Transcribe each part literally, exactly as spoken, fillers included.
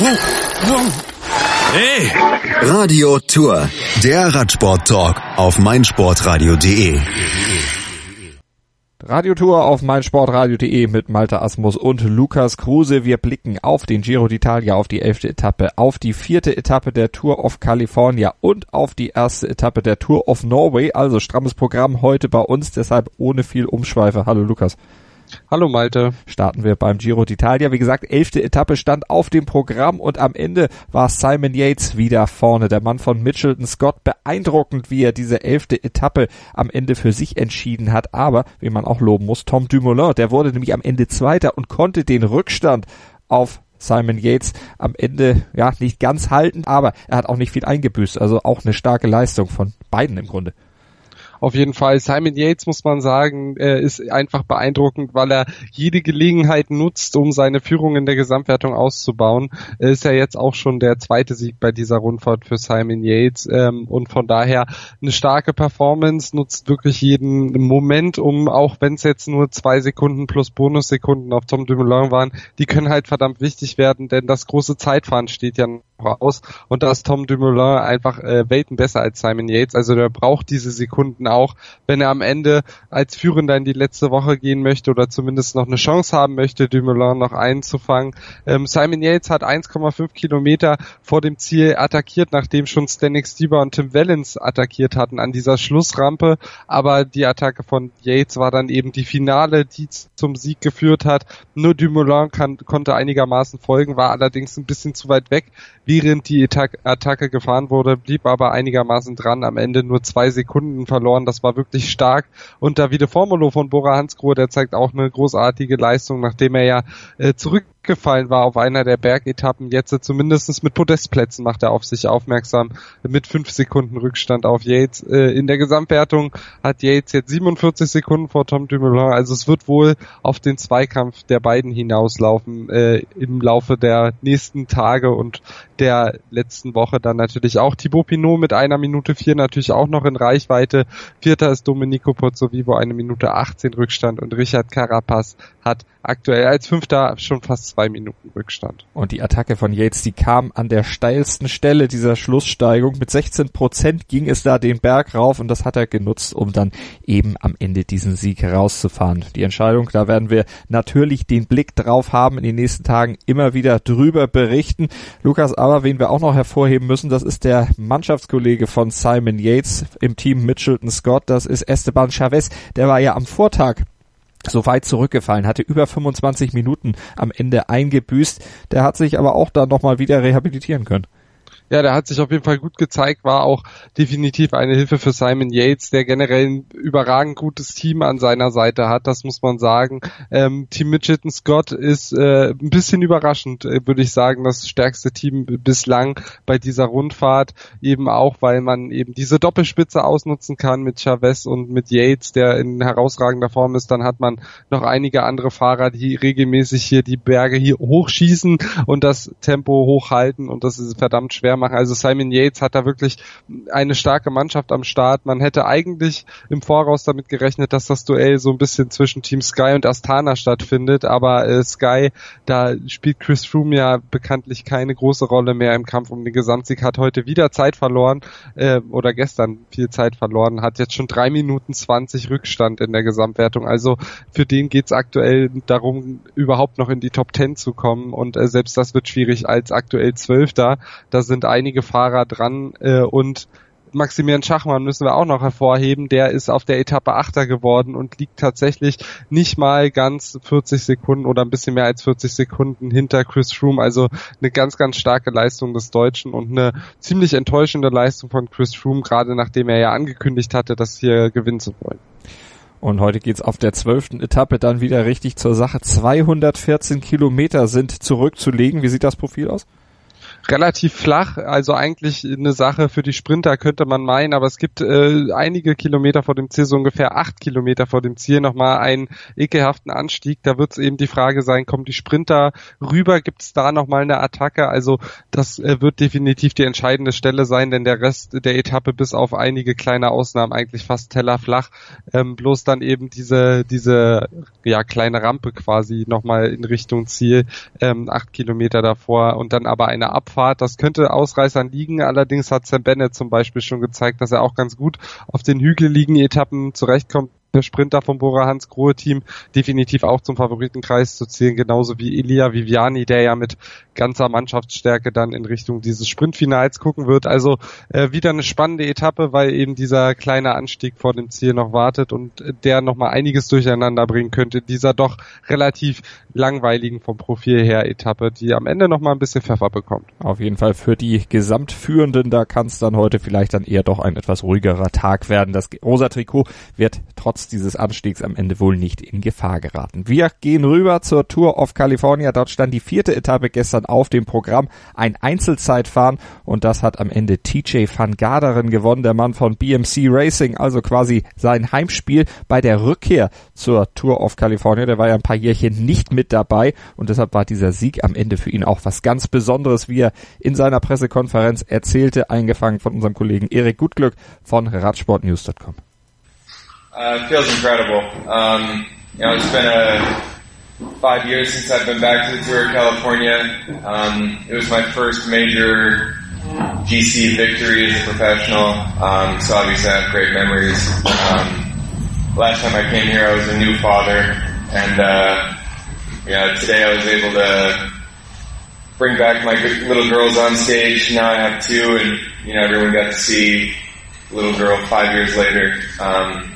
Hey! Radio Tour, der Radsport-Talk auf meinsportradio punkt de. Radiotour auf meinsportradio punkt de mit Malte Asmus und Lukas Kruse. Wir blicken auf den Giro d'Italia, auf die elfte Etappe, auf die vierte Etappe der Tour of California und auf die erste Etappe der Tour of Norway. Also strammes Programm heute bei uns, deshalb ohne viel Umschweife. Hallo Lukas. Hallo Malte. Starten wir beim Giro d'Italia. Wie gesagt, elfte Etappe stand auf dem Programm und am Ende war Simon Yates wieder vorne. Der Mann von Mitchelton Scott, beeindruckend, wie er diese elfte Etappe am Ende für sich entschieden hat. Aber, wie man auch loben muss, Tom Dumoulin, der wurde nämlich am Ende Zweiter und konnte den Rückstand auf Simon Yates am Ende ja nicht ganz halten, aber er hat auch nicht viel eingebüßt. Also auch eine starke Leistung von beiden im Grunde. Auf jeden Fall. Simon Yates, muss man sagen, ist einfach beeindruckend, weil er jede Gelegenheit nutzt, um seine Führung in der Gesamtwertung auszubauen. Ist ja jetzt auch schon der zweite Sieg bei dieser Rundfahrt für Simon Yates und von daher eine starke Performance, nutzt wirklich jeden Moment, um, auch wenn es jetzt nur zwei Sekunden plus Bonussekunden auf Tom Dumoulin waren, die können halt verdammt wichtig werden, denn das große Zeitfahren steht ja noch aus und da ist Tom Dumoulin einfach äh, Welten besser als Simon Yates, also der braucht diese Sekunden auch, wenn er am Ende als Führender in die letzte Woche gehen möchte oder zumindest noch eine Chance haben möchte, Dumoulin noch einzufangen. Ähm, Simon Yates hat eins Komma fünf Kilometer vor dem Ziel attackiert, nachdem schon Stanek Stieber und Tim Wellens attackiert hatten an dieser Schlussrampe, aber die Attacke von Yates war dann eben die Finale, die zum Sieg geführt hat. Nur Dumoulin kann, konnte einigermaßen folgen, war allerdings ein bisschen zu weit weg, während die Attacke gefahren wurde, blieb aber einigermaßen dran, am Ende nur zwei Sekunden verloren, das war wirklich stark. Und Davide Formolo von Bora Hansgrohe, der zeigt auch eine großartige Leistung, nachdem er ja äh, zurückgefallen war auf einer der Bergetappen, jetzt äh, zumindest mit Podestplätzen macht er auf sich aufmerksam, mit fünf Sekunden Rückstand auf Yates. Äh, in der Gesamtwertung hat Yates jetzt siebenundvierzig Sekunden vor Tom Dumoulin, also es wird wohl auf den Zweikampf der beiden hinauslaufen äh, im Laufe der nächsten Tage und der letzten Woche dann natürlich auch. Thibaut Pinot mit einer Minute vier natürlich auch noch in Reichweite. Vierter ist Domenico Pozzovivo, eine Minute achtzehn Rückstand und Richard Carapaz hat aktuell als Fünfter schon fast zwei Minuten Rückstand. Und die Attacke von Yates, die kam an der steilsten Stelle dieser Schlusssteigung. Mit sechzehn Prozent ging es da den Berg rauf und das hat er genutzt, um dann eben am Ende diesen Sieg herauszufahren. Die Entscheidung, da werden wir natürlich den Blick drauf haben, in den nächsten Tagen immer wieder drüber berichten. Lukas, aber wen wir auch noch hervorheben müssen, das ist der Mannschaftskollege von Simon Yates im Team Mitchelton Scott, das ist Esteban Chavez. Der war ja am Vortag so weit zurückgefallen, hatte über fünfundzwanzig Minuten am Ende eingebüßt. Der hat sich aber auch dann nochmal wieder rehabilitieren können. Ja, der hat sich auf jeden Fall gut gezeigt, war auch definitiv eine Hilfe für Simon Yates, der generell ein überragend gutes Team an seiner Seite hat, das muss man sagen. Ähm, Team Mitchelton Scott ist äh, ein bisschen überraschend, äh, würde ich sagen, das stärkste Team bislang bei dieser Rundfahrt, eben auch, weil man eben diese Doppelspitze ausnutzen kann mit Chavez und mit Yates, der in herausragender Form ist. Dann hat man noch einige andere Fahrer, die regelmäßig hier die Berge hier hochschießen und das Tempo hochhalten und das ist verdammt schwer machen. Also Simon Yates hat da wirklich eine starke Mannschaft am Start. Man hätte eigentlich im Voraus damit gerechnet, dass das Duell so ein bisschen zwischen Team Sky und Astana stattfindet, aber äh, Sky, da spielt Chris Froome ja bekanntlich keine große Rolle mehr im Kampf um den Gesamtsieg, hat heute wieder Zeit verloren äh, oder gestern viel Zeit verloren, hat jetzt schon drei Minuten zwanzig Rückstand in der Gesamtwertung. Also für den geht's aktuell darum, überhaupt noch in die Top Ten zu kommen und äh, selbst das wird schwierig als aktuell Zwölfter. Da sind einige Fahrer dran äh, und Maximilian Schachmann müssen wir auch noch hervorheben, der ist auf der Etappe Achter geworden und liegt tatsächlich nicht mal ganz vierzig Sekunden oder ein bisschen mehr als vierzig Sekunden hinter Chris Froome, also eine ganz, ganz starke Leistung des Deutschen und eine ziemlich enttäuschende Leistung von Chris Froome, gerade nachdem er ja angekündigt hatte, das hier gewinnen zu wollen. Und heute geht's auf der zwölften Etappe dann wieder richtig zur Sache. zweihundertvierzehn Kilometer sind zurückzulegen. Wie sieht das Profil aus? relativ flach, also eigentlich eine Sache für die Sprinter, könnte man meinen, aber es gibt äh, einige Kilometer vor dem Ziel, so ungefähr acht Kilometer vor dem Ziel, nochmal einen ekelhaften Anstieg. Da wird es eben die Frage sein, kommen die Sprinter rüber, gibt es da nochmal eine Attacke? Also das äh, wird definitiv die entscheidende Stelle sein, denn der Rest der Etappe, bis auf einige kleine Ausnahmen, eigentlich fast tellerflach, ähm, bloß dann eben diese diese ja kleine Rampe quasi nochmal in Richtung Ziel, ähm, acht Kilometer davor und dann aber eine Abfahrt. Das könnte Ausreißern liegen, allerdings hat Sam Bennett zum Beispiel schon gezeigt, dass er auch ganz gut auf den hügeligen Etappen zurechtkommt. Der Sprinter vom Bora-Hansgrohe-Team definitiv auch zum Favoritenkreis zu zählen, genauso wie Elia Viviani, der ja mit ganzer Mannschaftsstärke dann in Richtung dieses Sprintfinals gucken wird. Also äh, wieder eine spannende Etappe, weil eben dieser kleine Anstieg vor dem Ziel noch wartet und äh, der nochmal einiges durcheinander bringen könnte. Dieser doch relativ langweiligen vom Profil her Etappe, die am Ende nochmal ein bisschen Pfeffer bekommt. Auf jeden Fall für die Gesamtführenden, da kann es dann heute vielleicht dann eher doch ein etwas ruhigerer Tag werden. Das rosa Trikot wird trotz dieses Anstiegs am Ende wohl nicht in Gefahr geraten. Wir gehen rüber zur Tour of California. Dort stand die vierte Etappe gestern auf dem Programm. Ein Einzelzeitfahren und das hat am Ende T J van Garderen gewonnen, der Mann von B M C Racing, also quasi sein Heimspiel bei der Rückkehr zur Tour of California. Der war ja ein paar Jährchen nicht mit dabei und deshalb war dieser Sieg am Ende für ihn auch was ganz Besonderes, wie er in seiner Pressekonferenz erzählte, eingefangen von unserem Kollegen Erik Gutglück von radsportnews Punkt com. Uh, it feels incredible. Um, you know, it's been a five years since I've been back to the Tour of California. Um, it was my first major G C victory as a professional, um, so obviously I have great memories. Um, last time I came here, I was a new father, and uh, yeah, today I was able to bring back my little girls on stage. Now I have two, and you know, everyone got to see little girl five years later. Um,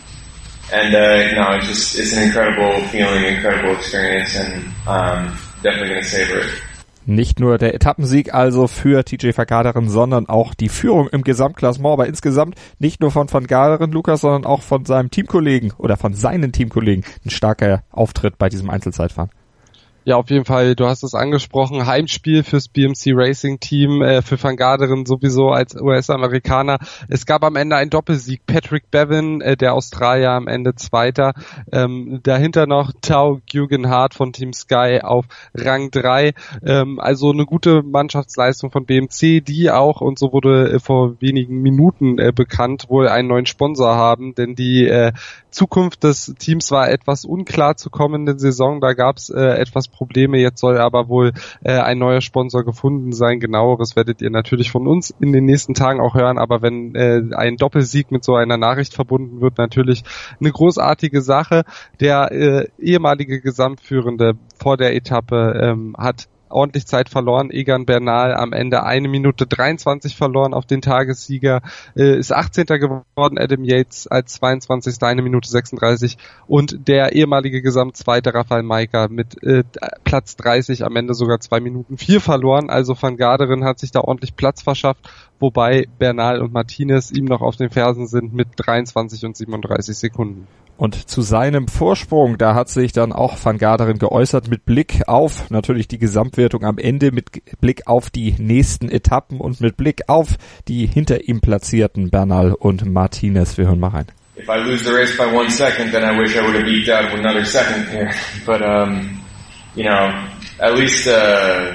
And, uh, no, it's just, it's an incredible feeling, incredible experience, and, um, definitely gonna savor it. Nicht nur der Etappensieg also für T J van Garderen, sondern auch die Führung im Gesamtklassement, aber insgesamt nicht nur von van Garderen, Lukas, sondern auch von seinem Teamkollegen oder von seinen Teamkollegen ein starker Auftritt bei diesem Einzelzeitfahren. Ja, auf jeden Fall, du hast es angesprochen, Heimspiel fürs B M C Racing Team, äh, für Van Garderen sowieso als U S-Amerikaner. Es gab am Ende einen Doppelsieg, Patrick Bevin, äh, der Australier, am Ende Zweiter. Ähm, dahinter noch Tao Geoghegan von Team Sky auf Rang drei. Ähm, also eine gute Mannschaftsleistung von B M C, die auch, und so wurde äh, vor wenigen Minuten äh, bekannt, wohl einen neuen Sponsor haben, denn die äh, Zukunft des Teams war etwas unklar zur kommenden Saison. Da gab es äh, etwas Probleme. Jetzt soll aber wohl äh, ein neuer Sponsor gefunden sein. Genaueres werdet ihr natürlich von uns in den nächsten Tagen auch hören. Aber wenn äh, ein Doppelsieg mit so einer Nachricht verbunden wird, natürlich eine großartige Sache. Der äh, ehemalige Gesamtführende vor der Etappe ähm, hat ordentlich Zeit verloren. Egan Bernal am Ende eine Minute dreiundzwanzig verloren auf den Tagessieger, äh, ist achtzehnter geworden, Adam Yates als zweiundzwanzigster eine Minute sechsunddreißig und der ehemalige Gesamtzweite Rafael Majka mit äh, Platz dreißig am Ende sogar zwei Minuten vier verloren. Also Van Garderen hat sich da ordentlich Platz verschafft, wobei Bernal und Martinez ihm noch auf den Fersen sind mit dreiundzwanzig und siebenunddreißig Sekunden. Und zu seinem Vorsprung, da hat sich dann auch Van Garderen geäußert mit Blick auf natürlich die Gesamtwertung am Ende, mit Blick auf die nächsten Etappen und mit Blick auf die hinter ihm platzierten Bernal und Martinez. Wir hören mal rein. If I lose the race by one second, then I wish I would have eked out another second here. But, um, you know, at least, uh,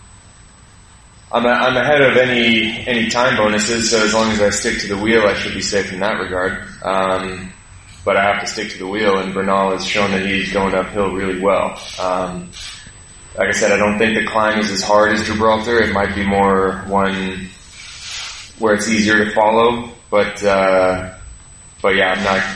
I'm, a, I'm ahead of any, any time bonuses, so as long as I stick to the wheel, I should be safe in that regard. Um, But I have to stick to the wheel, and Bernal has shown that he's going uphill really well. Um, like I said, I don't think the climb is as hard as Gibraltar. It might be more one where it's easier to follow, but uh, but yeah, I'm not.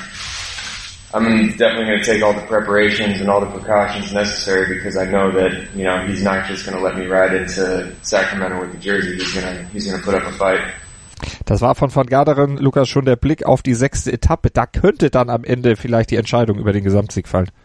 I'm definitely going to take all the preparations and all the precautions necessary because I know that you know he's not just going to let me ride into Sacramento with the jersey. He's gonna he's gonna put up a fight. Das war von Van Garderen, Lukas, schon der Blick auf die sechste Etappe. Da könnte dann am Ende vielleicht die Entscheidung über den Gesamtsieg fallen.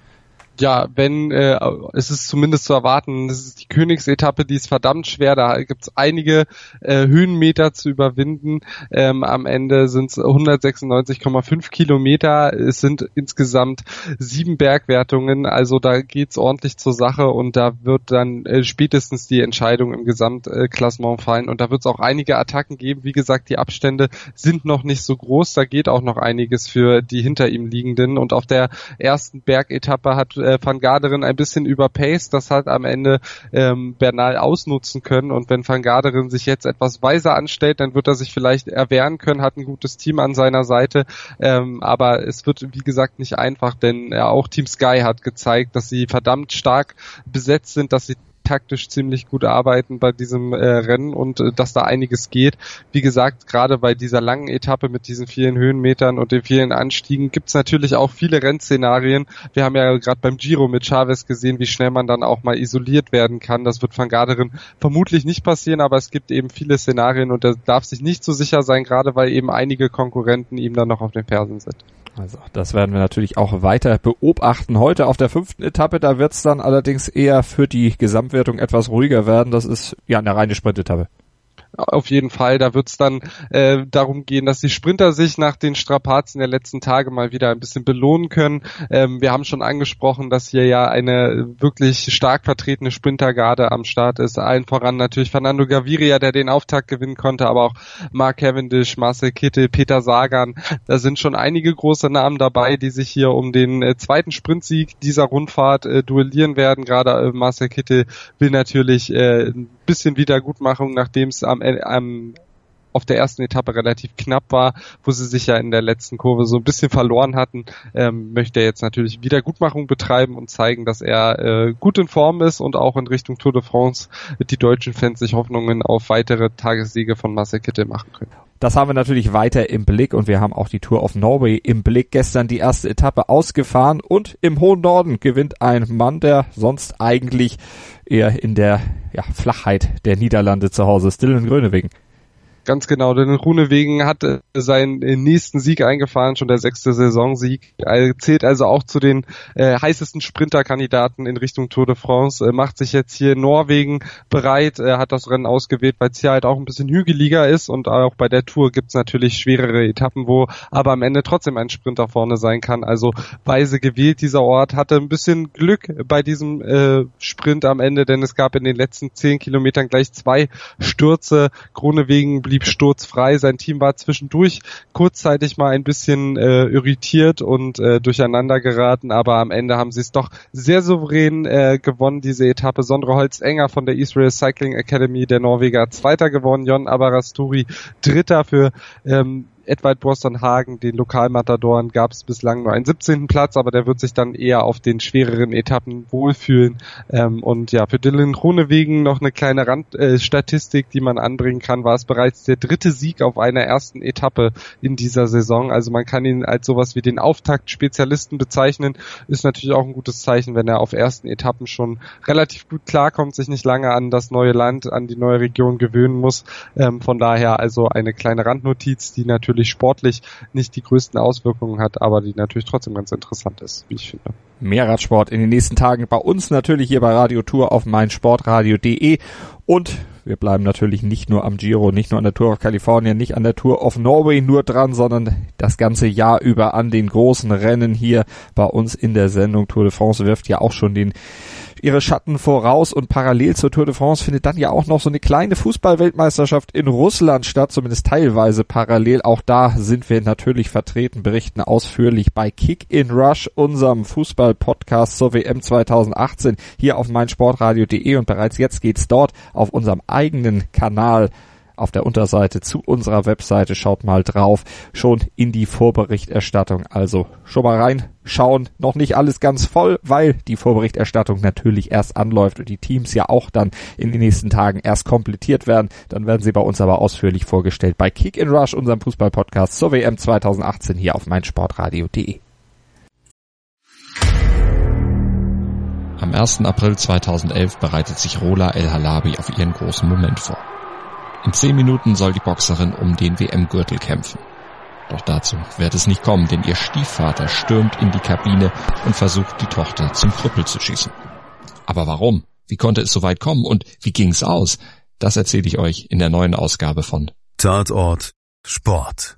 Ja, wenn, äh, es ist zumindest zu erwarten, das ist die Königsetappe, die ist verdammt schwer, da gibt es einige äh, Höhenmeter zu überwinden. Ähm, am Ende sind es hundertsechsundneunzig Komma fünf Kilometer, es sind insgesamt sieben Bergwertungen, also da geht's ordentlich zur Sache und da wird dann äh, spätestens die Entscheidung im Gesamtklassement fallen und da wird es auch einige Attacken geben. Wie gesagt, die Abstände sind noch nicht so groß, da geht auch noch einiges für die hinter ihm liegenden und auf der ersten Bergetappe hat äh, Van Garderen ein bisschen überpaced, das hat am Ende ähm, Bernal ausnutzen können und wenn Van Garderen sich jetzt etwas weiser anstellt, dann wird er sich vielleicht erwehren können, hat ein gutes Team an seiner Seite, ähm, aber es wird wie gesagt nicht einfach, denn äh, auch Team Sky hat gezeigt, dass sie verdammt stark besetzt sind, dass sie taktisch ziemlich gut arbeiten bei diesem äh, Rennen und äh, dass da einiges geht. Wie gesagt, gerade bei dieser langen Etappe mit diesen vielen Höhenmetern und den vielen Anstiegen gibt's natürlich auch viele Rennszenarien. Wir haben ja gerade beim Giro mit Chavez gesehen, wie schnell man dann auch mal isoliert werden kann. Das wird Van Garderen vermutlich nicht passieren, aber es gibt eben viele Szenarien und er darf sich nicht so sicher sein, gerade weil eben einige Konkurrenten ihm dann noch auf den Fersen sind. Also das werden wir natürlich auch weiter beobachten. Heute auf der fünften Etappe, da wird's dann allerdings eher für die Gesamtwertung etwas ruhiger werden. Das ist ja eine reine Sprintetappe. Auf jeden Fall, da wird es dann äh, darum gehen, dass die Sprinter sich nach den Strapazen der letzten Tage mal wieder ein bisschen belohnen können. Ähm, wir haben schon angesprochen, dass hier ja eine wirklich stark vertretene Sprintergarde am Start ist. Allen voran natürlich Fernando Gaviria, der den Auftakt gewinnen konnte, aber auch Mark Cavendish, Marcel Kittel, Peter Sagan. Da sind schon einige große Namen dabei, die sich hier um den äh, zweiten Sprintsieg dieser Rundfahrt äh, duellieren werden. Gerade äh, Marcel Kittel will natürlich äh, ein bisschen Wiedergutmachung, nachdem es am am auf der ersten Etappe relativ knapp war, wo sie sich ja in der letzten Kurve so ein bisschen verloren hatten, ähm, möchte er jetzt natürlich Wiedergutmachung betreiben und zeigen, dass er äh, gut in Form ist und auch in Richtung Tour de France die deutschen Fans sich Hoffnungen auf weitere Tagessiege von Marcel Kittel machen können. Das haben wir natürlich weiter im Blick und wir haben auch die Tour of Norway im Blick. Gestern die erste Etappe ausgefahren und im hohen Norden gewinnt ein Mann, der sonst eigentlich eher in der ja, Flachheit der Niederlande zu Hause ist, Dylan Groenewegen. Ganz genau, denn Groenewegen hat äh, seinen nächsten Sieg eingefahren, schon der sechste Saisonsieg. Er zählt also auch zu den äh, heißesten Sprinterkandidaten in Richtung Tour de France, äh, macht sich jetzt hier in Norwegen bereit, äh, hat das Rennen ausgewählt, weil es hier halt auch ein bisschen hügeliger ist und auch bei der Tour gibt's natürlich schwerere Etappen, wo aber am Ende trotzdem ein Sprinter vorne sein kann. Also weise gewählt dieser Ort, hatte ein bisschen Glück bei diesem äh, Sprint am Ende, denn es gab in den letzten zehn Kilometern gleich zwei Stürze. Groenewegen blieb sturzfrei. Sein Team war zwischendurch kurzzeitig mal ein bisschen äh, irritiert und äh, durcheinander geraten, aber am Ende haben sie es doch sehr souverän äh, gewonnen, diese Etappe. Sondre Holz-Enger von der Israel Cycling Academy, der Norweger, Zweiter gewonnen. Jon Aberasturi Dritter. Für ähm, Edvald Boasson Hagen, den Lokalmatadoren, gab es bislang nur einen siebzehnten Platz, aber der wird sich dann eher auf den schwereren Etappen wohlfühlen. Ähm, und ja, für Dylan Groenewegen noch eine kleine Randstatistik, äh, die man anbringen kann, war es bereits der dritte Sieg auf einer ersten Etappe in dieser Saison. Also man kann ihn als sowas wie den Auftaktspezialisten bezeichnen. Ist natürlich auch ein gutes Zeichen, wenn er auf ersten Etappen schon relativ gut klarkommt, sich nicht lange an das neue Land, an die neue Region gewöhnen muss. Ähm, von daher also eine kleine Randnotiz, die natürlich sportlich nicht die größten Auswirkungen hat, aber die natürlich trotzdem ganz interessant ist, wie ich finde. Mehr Radsport in den nächsten Tagen bei uns natürlich hier bei Radio Tour auf meinsportradio punkt de und wir bleiben natürlich nicht nur am Giro, nicht nur an der Tour of California, nicht an der Tour of Norway nur dran, sondern das ganze Jahr über an den großen Rennen hier bei uns in der Sendung. Tour de France wirft ja auch schon den ihre Schatten voraus und parallel zur Tour de France findet dann ja auch noch so eine kleine Fußball-Weltmeisterschaft in Russland statt, zumindest teilweise parallel. Auch da sind wir natürlich vertreten, berichten ausführlich bei Kick in Rush, unserem Fußball-Podcast zur W M zweitausendachtzehn hier auf meinsportradio punkt de und bereits jetzt geht's dort auf unserem eigenen Kanal auf der Unterseite zu unserer Webseite, schaut mal drauf, schon in die Vorberichterstattung, also schon mal reinschauen, noch nicht alles ganz voll, weil die Vorberichterstattung natürlich erst anläuft und die Teams ja auch dann in den nächsten Tagen erst komplettiert werden, dann werden sie bei uns aber ausführlich vorgestellt bei Kick in Rush, unserem Fußball-Podcast zur W M zweitausendachtzehn hier auf meinsportradio punkt de. Am ersten April zweitausendelf bereitet sich Rola El Halabi auf ihren großen Moment vor. In zehn Minuten soll die Boxerin um den W M-Gürtel kämpfen. Doch dazu wird es nicht kommen, denn ihr Stiefvater stürmt in die Kabine und versucht, die Tochter zum Krüppel zu schießen. Aber warum? Wie konnte es so weit kommen und wie ging's aus? Das erzähle ich euch in der neuen Ausgabe von Tatort Sport.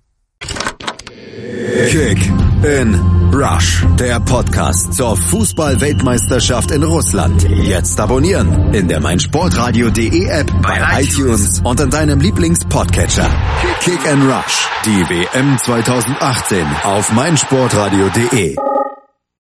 Kick in Rush, der Podcast zur Fußball-Weltmeisterschaft in Russland. Jetzt abonnieren in der meinsportradio.de App, bei iTunes und in deinem Lieblings-Podcatcher. Kick in Rush, die W M zwanzig achtzehn auf meinsportradio.de.